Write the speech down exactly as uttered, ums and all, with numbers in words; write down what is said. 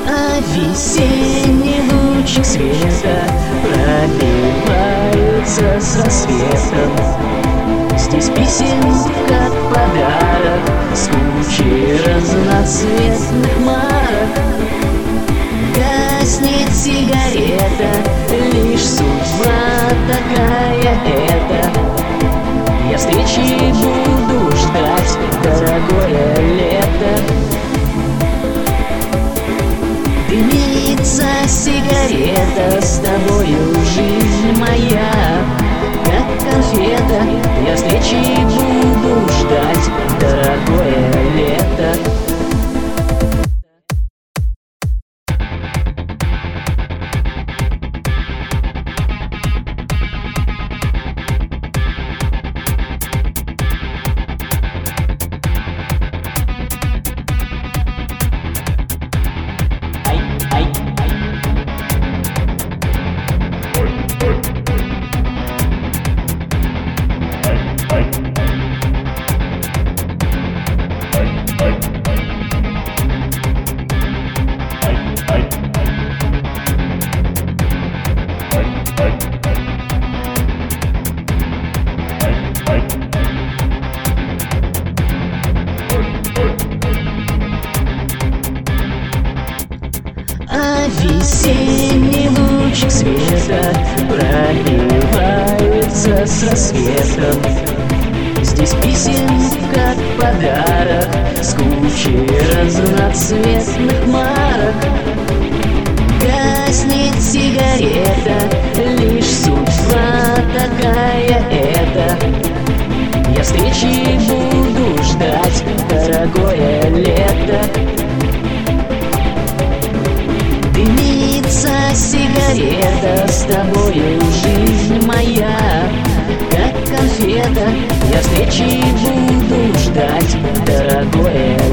А весенний лучик света пробивается с рассветом. Здесь писем, как подарок, с кучей разноцветных марок. Гаснет сигарета, лишь судьба такая эта. Я встречи буду ждать, дорогое лето. Дымится сигарета, с тобою жизнь моя, как конфета. Я встречи буду ждать, дорогое лето. А весенний лучик света пробивается с рассветом. Здесь писем, как подарок, с кучей разноцветных марок. Гаснет сигарета, лишь судьба такая эта. Я встречи буду ждать, дорогое лето. Дымится сигарета, с тобою жизнь моя, как конфета. Я встречи буду ждать, дорогое